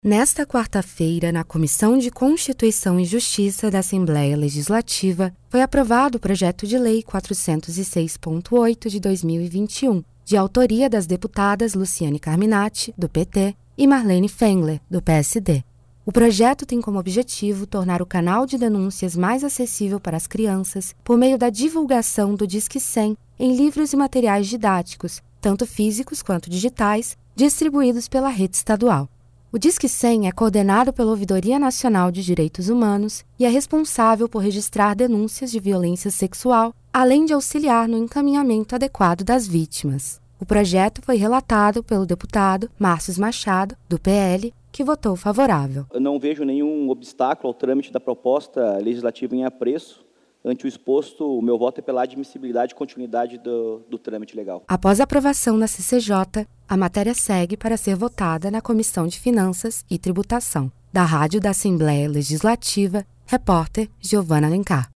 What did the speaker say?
Nesta quarta-feira, na Comissão de Constituição e Justiça da Assembleia Legislativa, foi aprovado o projeto de lei 406.8 de 2021, de autoria das deputadas Luciane Carminati, do PT, e Marlene Fengler, do PSD. O projeto tem como objetivo tornar o canal de denúncias mais acessível para as crianças por meio da divulgação do Disque 100 em livros e materiais didáticos, tanto físicos quanto digitais, distribuídos pela rede estadual. O Disque 100 é coordenado pela Ouvidoria Nacional de Direitos Humanos e é responsável por registrar denúncias de violência sexual, além de auxiliar no encaminhamento adequado das vítimas. O projeto foi relatado pelo deputado Márcio Machado, do PL, que votou favorável. Eu não vejo nenhum obstáculo ao trâmite da proposta legislativa em apreço. Ante o exposto, o meu voto é pela admissibilidade e continuidade do trâmite legal. Após a aprovação na CCJ, a matéria segue para ser votada na Comissão de Finanças e Tributação. Da Rádio da Assembleia Legislativa, repórter Giovana Alencar.